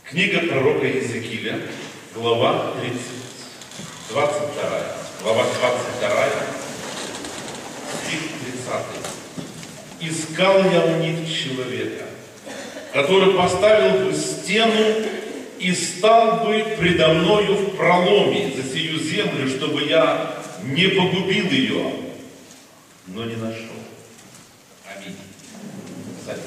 Книга пророка Иезекииля, глава 22, глава 22, стих 30. «Искал я у них человека, который поставил бы стену и стал бы предо мною в проломе за сию землю, чтобы я не погубил ее, но не нашел». Аминь. Садись.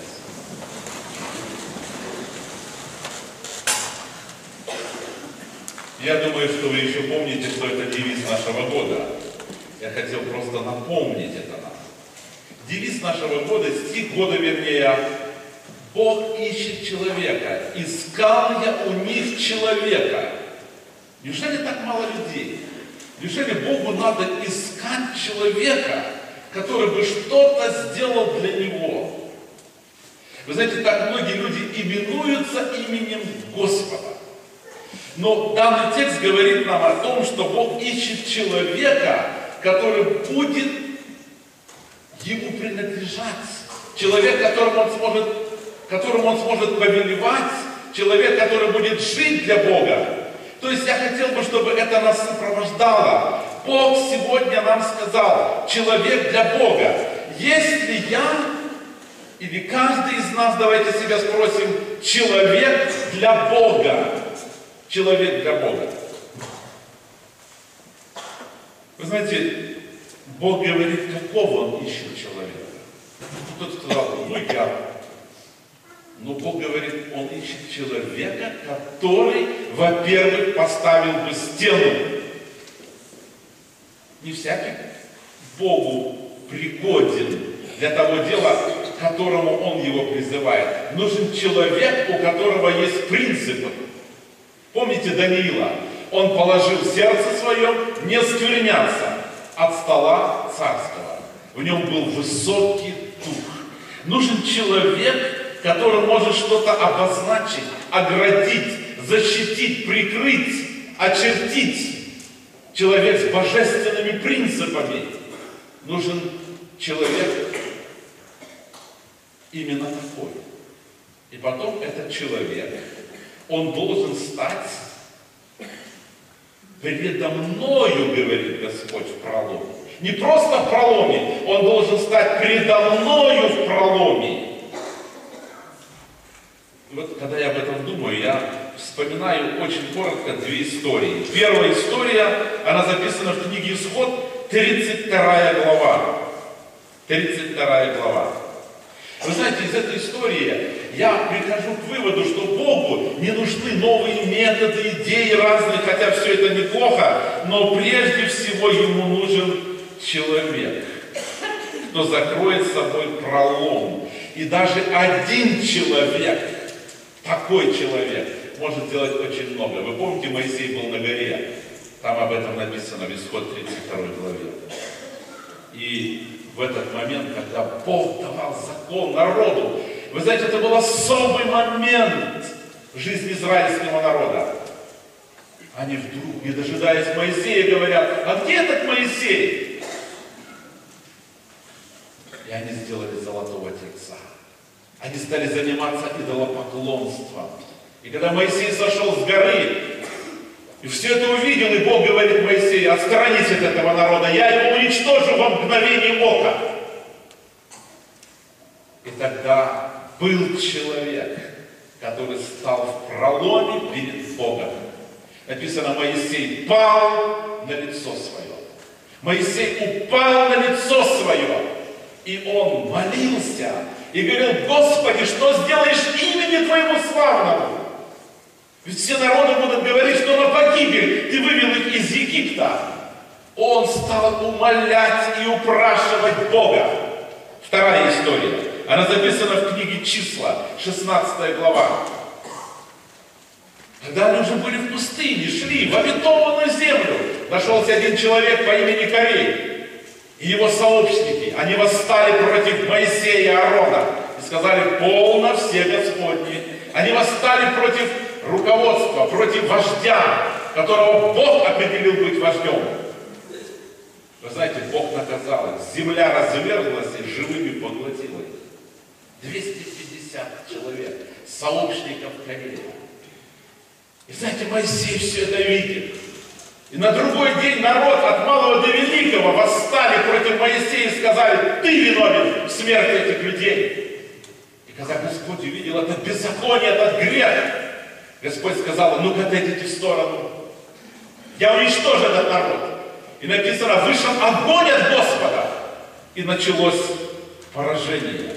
Я думаю, что вы еще помните, что это девиз нашего года. Я хотел просто напомнить это нам. Девиз нашего года, стих года вернее, «Бог ищет человека, искал я у них человека». Неужели так мало людей? Неужели Богу надо искать человека, который бы что-то сделал для него? Вы знаете, так многие люди именуются именем Господа. Но данный текст говорит нам о том, что Бог ищет человека, который будет ему принадлежать. Человек, которому он сможет повелевать. Человек, который будет жить для Бога. То есть я хотел бы, чтобы это нас сопровождало. Бог сегодня нам сказал: человек для Бога. Если я, или каждый из нас, давайте себя спросим, человек для Бога. Человек для Бога. Вы знаете, Бог говорит, какого Он ищет человека. Кто-то сказал, я. Но Бог говорит, Он ищет человека, который, во-первых, поставил бы стену. Не всякий Богу пригоден для того дела, к которому Он его призывает. Нужен человек, у которого есть принципы. Помните Даниила? Он положил сердце свое не скверняться от стола царского. В нем был высокий дух. Нужен человек, который может что-то обозначить, оградить, защитить, прикрыть, очертить. Человек с божественными принципами. Нужен человек именно такой. И потом этот человек, он должен стать предо мною, говорит Господь, в проломе. Не просто в проломе, он должен стать предо мною в проломе. И вот когда я об этом думаю, я вспоминаю очень коротко две истории. Первая история, она записана в книге Исход, 32 глава. 32 глава. Вы знаете, из этой истории я прихожу к выводу, что Богу не нужны новые методы, идеи разные, хотя все это неплохо, но прежде всего Ему нужен человек, кто закроет с собой пролом. И даже один человек, такой человек, может сделать очень много. Вы помните, Моисей был на горе? Там об этом написано в Исход 32 главе. И в этот момент, когда Бог давал закон народу, вы знаете, это был особый момент в жизни израильского народа. Они вдруг, не дожидаясь Моисея, говорят: а где этот Моисей? И они сделали золотого тельца. Они стали заниматься идолопоклонством. И когда Моисей сошел с горы, и все это увидел, и Бог говорит Моисею: отсторонись от этого народа, я его уничтожу во мгновение ока. И тогда был человек, который стал в проломе перед Богом. Написано, Моисей пал на лицо свое. Моисей упал на лицо свое. И он молился и говорил: Господи, что сделаешь имени Твоему славному? Ведь все народы будут говорить, что на погибель Ты вывел их из Египта. Он стал умолять и упрашивать Бога. Вторая история. Она записана в книге Числа, 16 глава. Когда они уже были в пустыне, шли в обетованную землю, нашелся один человек по имени Корей и его сообщники. Они восстали против Моисея и Аарона и сказали: полно все Господни. Они восстали против руководства, против вождя, которого Бог определил быть вождем. Вы знаете, Бог наказал их. Земля разверзлась и живыми поглотила их. 250 человек, сообщников Корея. И знаете, Моисей все это видит. И на другой день народ от малого до великого восстали против Моисея и сказали: ты виновен в смерти этих людей. И когда Господь увидел это беззаконие, этот грех, Господь сказал: ну-ка отойдите в сторону. Я уничтожу этот народ. И написано: вышел огонь от Господа. И началось поражение.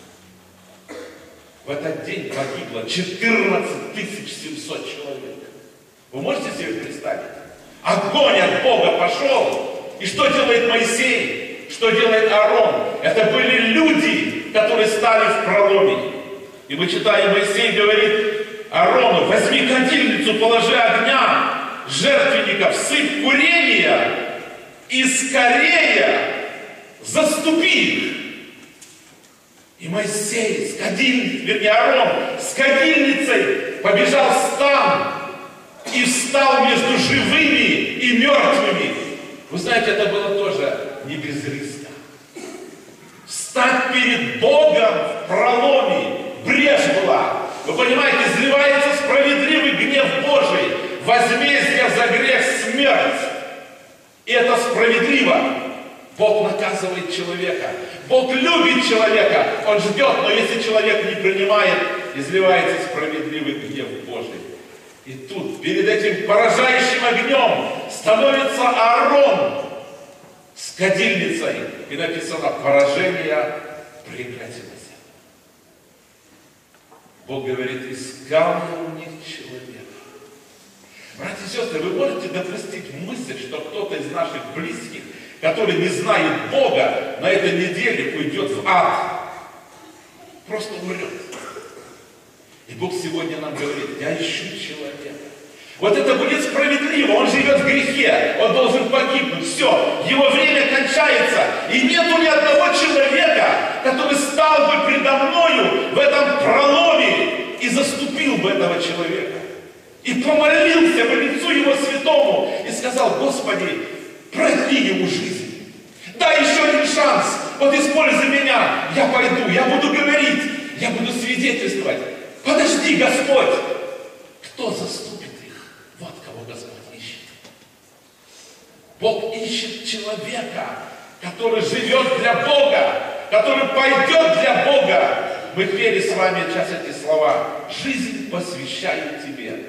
В этот день погибло 14 700 человек. Вы можете себе представить? Огонь от Бога пошел. И что делает Моисей? Что делает Аарон? Это были люди, которые стали в проломе. И мы читаем, Моисей говорит Аарону: возьми кадильницу, положи огня, жертвенников, сыпь курения и скорее заступи их. И Моисей с кадильницей, вернее Аарон с кадильницей побежал в стан и встал между живыми и мертвыми. Вы знаете, это было тоже не без риска. Встать перед Богом в проломе, брешь была. Вы понимаете, изливается справедливый гнев Божий, возмездие за грех смерть. И это справедливо. Бог наказывает человека. Бог любит человека. Он ждет, но если человек не принимает, изливается справедливый гнев Божий. И тут перед этим поражающим огнем становится Аарон с кадильницей. И написано: поражение прекратилось. Бог говорит: искал я у них человека. Братья и сестры, вы можете допустить мысль, что кто-то из наших близких, который не знает Бога, на этой неделе уйдет в ад. Просто умрет. И Бог сегодня нам говорит: я ищу человека. Вот это будет справедливо. Он живет в грехе. Он должен погибнуть. Все. Его время кончается. И нету ни одного человека, который стал бы предо мною в этом проломе и заступил бы этого человека. И помолился по лицу его святому и сказал: Господи, продли ему жизнь. Дай еще один шанс. Вот используй меня. Я пойду, я буду говорить, я буду свидетельствовать. Подожди, Господь. Кто заступит их? Вот кого Господь ищет. Бог ищет человека, который живет для Бога, который пойдет для Бога. Мы пели с вами сейчас эти слова: жизнь посвящаю тебе.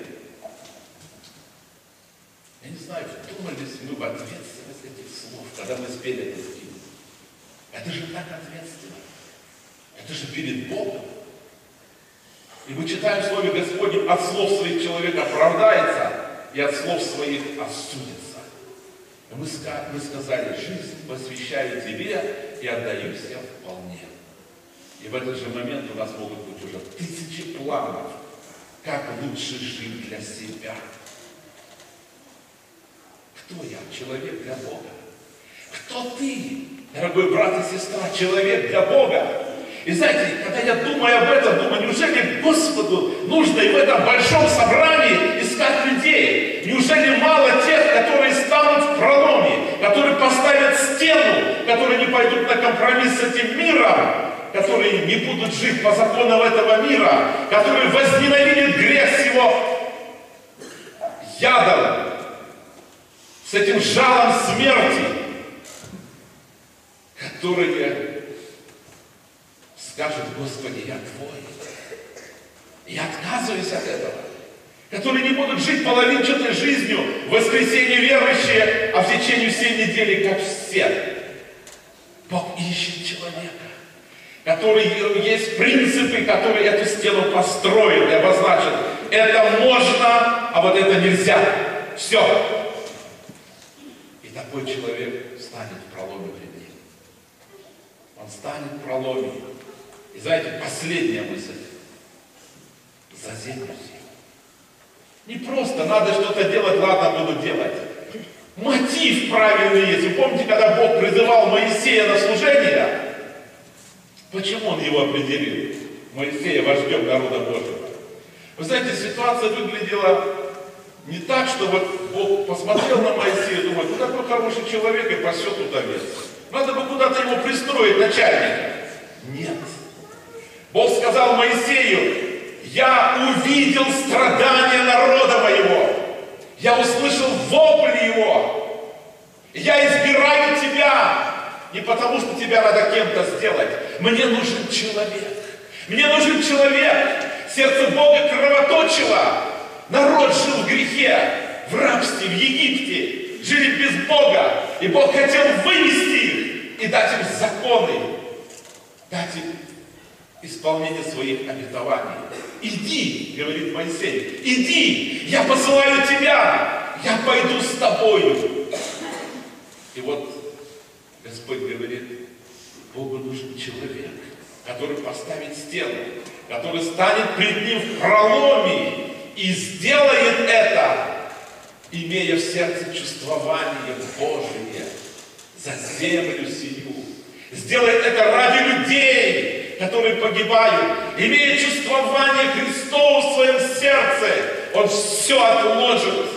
Я не знаю, вдумались мы в ответственность этих слов, когда мы спели этот гимн. Это же так ответственно. Это же перед Богом. И мы читаем в Слове Господнем: от слов своих человек оправдается, и от слов своих осудится. И мы сказали: жизнь посвящаю тебе и отдаюсь я вполне. И в этот же момент у нас могут быть уже тысячи планов, как лучше жить для себя. Кто я? Человек для Бога. Кто ты, дорогой брат и сестра? Человек для Бога. И знаете, когда я думаю об этом, думаю: неужели Господу нужно и в этом большом собрании искать людей? Неужели мало тех, которые станут в проломе, которые поставят стену, которые не пойдут на компромисс с этим миром, которые не будут жить по законам этого мира, которые возненавидят грех с его ядом, с этим жалом смерти, которые скажут: Господи, я Твой. Я отказываюсь от этого. Которые не будут жить половинчатой жизнью, в воскресенье верующие, а в течение всей недели, как все. Бог ищет человека, который есть принципы, которые эту стену построил и обозначил. Это можно, а вот это нельзя. Все. И такой человек станет в проломе пред ним. Он станет в проломе. И знаете, последняя мысль. За землю сию. Не просто надо что-то делать, ладно, буду делать. Мотив правильный есть. Вы помните, когда Бог призывал Моисея на служение? Почему он его определил? Моисея вождем народа Божьего. Вы знаете, ситуация выглядела не так, что вот Бог посмотрел на Моисея и думает: ну такой хороший человек и пасет тут овец. Надо бы куда-то его пристроить, начальника. Нет. Бог сказал Моисею: я увидел страдания народа моего. Я услышал вопль его. Я избираю тебя. Не потому, что тебя надо кем-то сделать. Мне нужен человек. Мне нужен человек. Сердце Бога кровоточило. Народ жил в грехе, в рабстве, в Египте. Жили без Бога. И Бог хотел вынести их и дать им законы. Дать им исполнение своих обетований. Иди, говорит Моисей, иди, я посылаю тебя, я пойду с тобою. И вот Господь говорит, Богу нужен человек, который поставит стену, который станет пред ним в проломе и сделает это, имея в сердце чувствование Божие за землю сию. Сделает это ради людей, которые погибают, имея чувствование Христова в своем сердце. Он все отложит.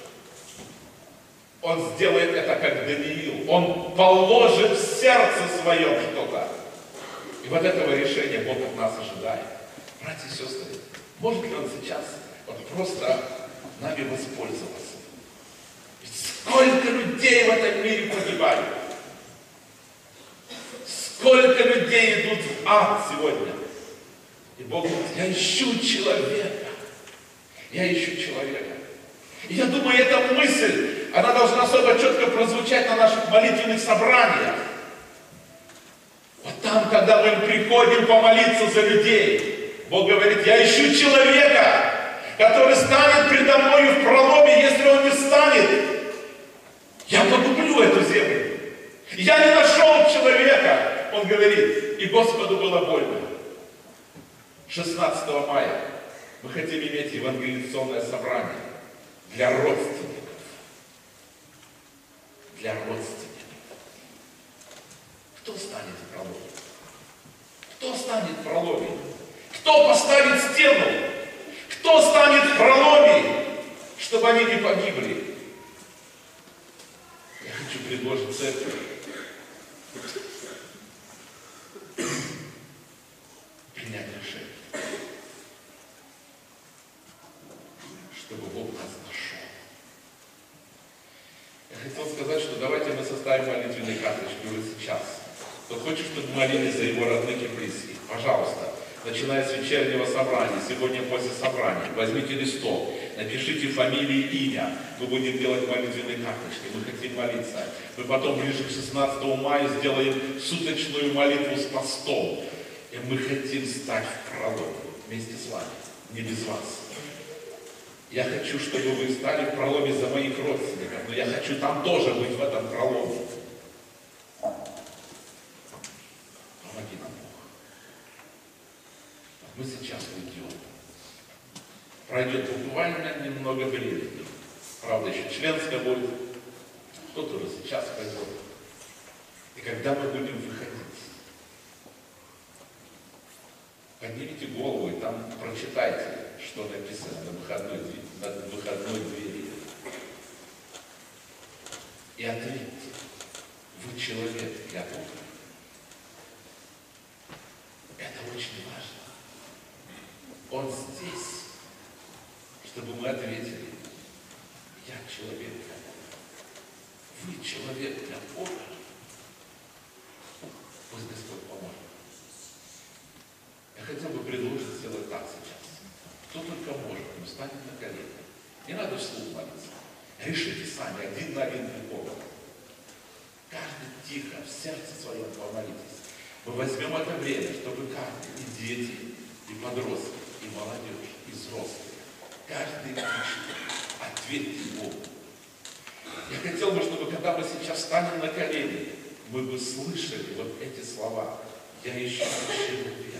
Он сделает это, как Даниил. Он положит в сердце своем что-то. И вот этого решения Бог от нас ожидает. Братья и сестры, может ли Он сейчас вот просто нами воспользоваться? Ведь сколько людей в этом мире погибают. Сколько людей идут в ад сегодня. И Бог говорит, я ищу человека. Я ищу человека. И я думаю, эта мысль, она должна особо четко прозвучать на наших молитвенных собраниях. Вот там, когда мы приходим помолиться за людей, Бог говорит, я ищу человека, который станет предо мною в проломе. Если он не станет, я погублю эту землю. Я не нашел человека. Он говорит, и Господу было больно. 16 мая мы хотим иметь евангелизационное собрание для родственников. Для родственников. Кто станет в проломе? Кто станет в проломе? Кто поставит стену? Кто станет в проломе, чтобы они не погибли? Я хочу предложить церкви принять решение, чтобы Бог нас нашел. Я хотел сказать, что давайте мы составим молитвенные карточки уже сейчас. Кто хочет, чтобы мы молились за его родных и близких, пожалуйста, начиная с вечернего собрания, сегодня после собрания, возьмите листок, напишите фамилию и имя. Мы будем делать молитвенные карточки, мы хотим молиться. Мы потом ближе к 16 мая сделаем суточную молитву с постом. И мы хотим стать в проломе вместе с вами, не без вас. Я хочу, чтобы вы стали в проломе за моих родственников, но я хочу там тоже быть в этом проломе. Помоги нам, Бог. Мы сейчас уйдем. Пройдет буквально немного времени. Правда, еще членская будет. Кто-то уже сейчас пойдет. И когда мы будем выходить, поднимите голову и там прочитайте, что написано над выходной двери. И ответьте, вы человек для Бога. Это очень важно. Он здесь, чтобы мы ответили, я человек для Бога. Вы человек для Бога. Пусть Господь поможет. Я хотел бы предложить сделать так сейчас. Кто только может, но станет на колени. Не надо вслух молиться. Решите сами, один на один для Бога. Каждый тихо, в сердце своем помолитесь. Мы возьмем это время, чтобы каждый, и дети, и подростки, и молодежь, и взрослые, каждый лично ответьте Богу. Я хотел бы, чтобы когда мы сейчас встанем на колени, мы бы слышали вот эти слова. Я ищу человека.